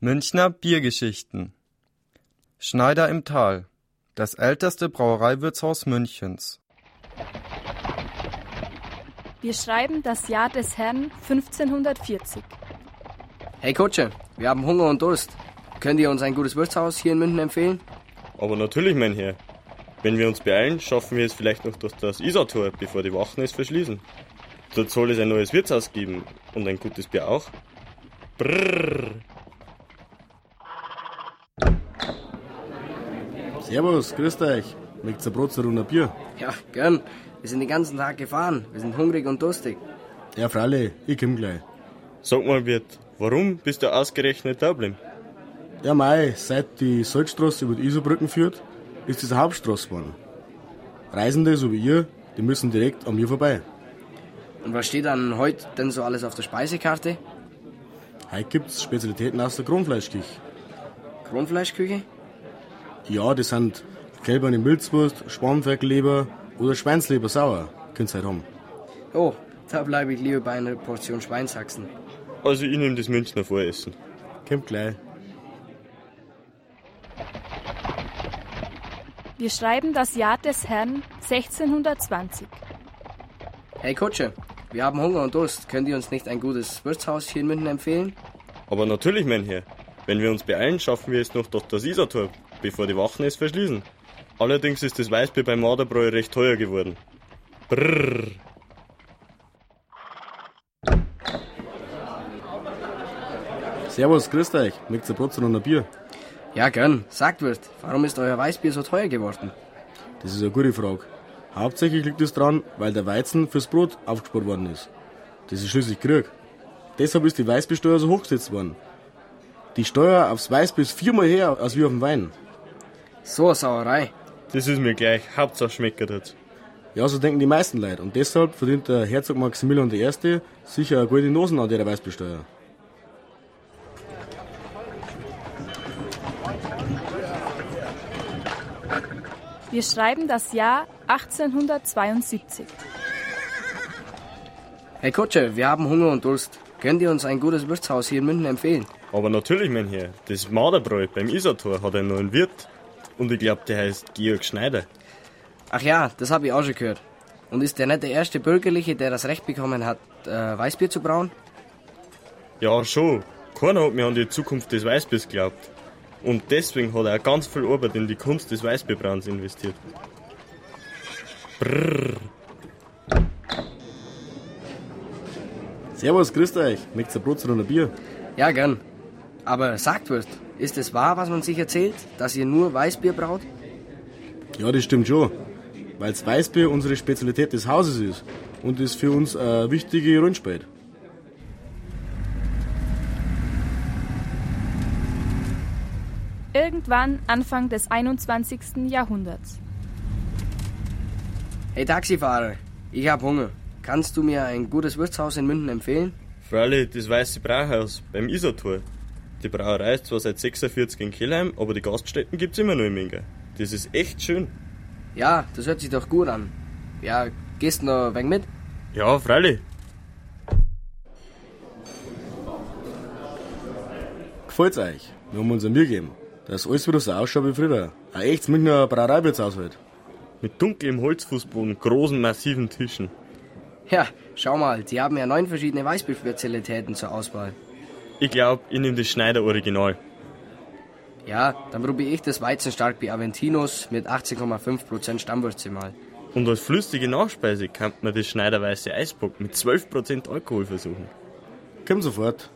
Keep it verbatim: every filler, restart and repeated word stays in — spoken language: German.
Münchner Biergeschichten. Schneider im Tal, das älteste Brauereiwirtshaus Münchens. Wir schreiben das Jahr des Herrn fünfzehnhundertvierzig. Hey Kutscher, wir haben Hunger und Durst. Könnt ihr uns ein gutes Wirtshaus hier in München empfehlen? Aber natürlich, mein Herr. Wenn wir uns beeilen, schaffen wir es vielleicht noch durch das Isartor, bevor die Wachen es verschließen. Dort soll es ein neues Wirtshaus geben und ein gutes Bier auch. Brrr. Servus, grüßt euch. Möcht's ein Brotzer und ein Bier? Ja, gern. Wir sind den ganzen Tag gefahren. Wir sind hungrig und durstig. Ja, freilich, ich komm gleich. Sag mal, Wirt, warum bist du ausgerechnet da geblieben? Ja, mei, seit die Salzstraße über die Iserbrücken führt, ist das eine Hauptstraße geworden. Reisende, so wie ihr, die müssen direkt an mir vorbei. Und was steht dann heute denn so alles auf der Speisekarte? Heute gibt's Spezialitäten aus der Kronfleischküche. Kronfleischküche? Ja, das sind kälberne Milzwurst, Spanferkelleber oder Schweinsleber sauer. Könnt's halt haben. Oh, da bleibe ich lieber bei einer Portion Schweinshaxen. Also ich nehme das Münchner Voressen. Kommt gleich. Wir schreiben das Jahr des Herrn sechzehnhundertzwanzig. Hey Kutscher, wir haben Hunger und Durst. Könnt ihr uns nicht ein gutes Wirtshaus hier in München empfehlen? Aber natürlich, mein Herr. Wenn wir uns beeilen, schaffen wir es noch durch das Isartor, bevor die Wachen es verschließen. Allerdings ist das Weißbier beim Marderbräu recht teuer geworden. Brrr. Servus, grüßt euch. Möcht's ein Brotzer und ein Bier? Ja, gern. Sagt Wirt, warum ist euer Weißbier so teuer geworden? Das ist eine gute Frage. Hauptsächlich liegt es daran, weil der Weizen fürs Brot aufgespart worden ist. Das ist schließlich Krieg. Deshalb ist die Weißbiersteuer so hochgesetzt worden. Die Steuer aufs Weißbier ist viermal höher als wie auf dem Wein. So eine Sauerei. Das ist mir gleich. Hauptsache schmeckert hat's. Ja, so denken die meisten Leute. Und deshalb verdient der Herzog Maximilian der Erste sicher eine gute Nosen an der Weißbiersteuer. Wir schreiben das Jahr achtzehnhundertzweiundsiebzig. Hey Kutscher, wir haben Hunger und Durst. Könnt ihr uns ein gutes Wirtshaus hier in München empfehlen? Aber natürlich, mein Herr. Das Marderbräu beim Isartor hat einen neuen Wirt. Und ich glaube, der heißt Georg Schneider. Ach ja, das habe ich auch schon gehört. Und ist der nicht der erste Bürgerliche, der das Recht bekommen hat, äh, Weißbier zu brauen? Ja, schon. Keiner hat mir an die Zukunft des Weißbiers geglaubt. Und deswegen hat er auch ganz viel Arbeit in die Kunst des Weißbierbrauens investiert. Brrr. Servus, grüßt euch. Möcht's ein Brotzer und ein Bier? Ja, gern. Aber sagt Wirt, ist es wahr, was man sich erzählt, dass ihr nur Weißbier braut? Ja, das stimmt schon. Weil das Weißbier unsere Spezialität des Hauses ist und ist für uns eine wichtige Rundspät. Irgendwann Anfang des einundzwanzigsten Jahrhunderts. Hey Taxifahrer, ich hab Hunger. Kannst du mir ein gutes Wirtshaus in München empfehlen? Freilich, das Weiße Brauhaus beim Isartor. Die Brauerei ist zwar seit sechsundvierzig in Kelheim, aber die Gaststätten gibt's immer noch in Minga. Das ist echt schön. Ja, das hört sich doch gut an. Ja, gehst du noch ein wenig mit? Ja, freilich. Gefällt's euch? Wir haben uns ein Bier gegeben. Dass alles wieder so ausschaut wie früher. Ein echtes Münchner Brauereiwirtshaus halt. Mit dunklem Holzfußboden, großen, massiven Tischen. Ja, schau mal, die haben ja neun verschiedene Weißbierspezialitäten zur Auswahl. Ich glaube, ich nehme das Schneider Original. Ja, dann probiere ich das Weizenstarkbier Aventinus mit achtzehn Komma fünf Prozent Stammwürze mal. Und als flüssige Nachspeise kann man das Schneider Weiße Eisbock mit zwölf Prozent Alkohol versuchen. Komm sofort.